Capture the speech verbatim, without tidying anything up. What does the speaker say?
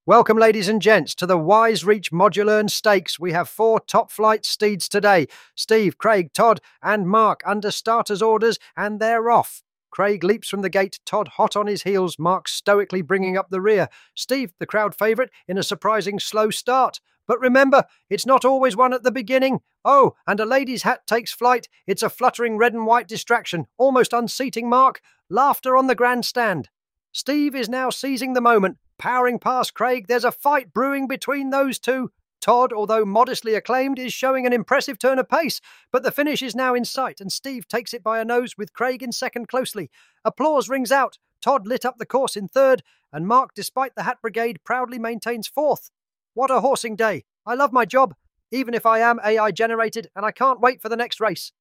Welcome, ladies and gents, to the Wise Reach Modular Stakes. We have four top-flight steeds today. Steve, Craig, Todd and Mark under starters' orders, and they're off. Craig leaps from the gate, Todd hot on his heels, Mark stoically bringing up the rear. Steve, the crowd favourite, in a surprising slow start. But remember, it's not always one at the beginning. Oh, and a lady's hat takes flight. It's a fluttering red and white distraction, almost unseating Mark. Laughter on the grandstand. Steve is now seizing the moment. Powering past Craig, there's a fight brewing between those two. Todd, although modestly acclaimed, is showing an impressive turn of pace, but the finish is now in sight, and Steve takes it by a nose with Craig in second closely. Applause rings out. Todd lit up the course in third, and Mark, despite the Hat Brigade, proudly maintains fourth. What a horsing day. I love my job, even if I am A I generated, and I can't wait for the next race.